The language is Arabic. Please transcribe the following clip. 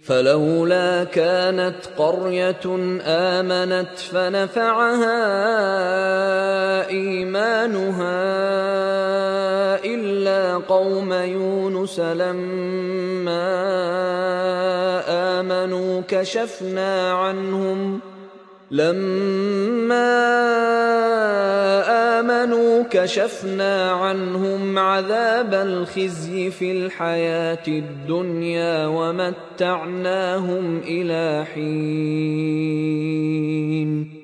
فلولا كانت قرية آمنت فنفعها إيمانها إلا قوم يونس لما آمنوا كشفنا عنهم عذاب الخزي في الحياة الدنيا ومتعناهم إلى حين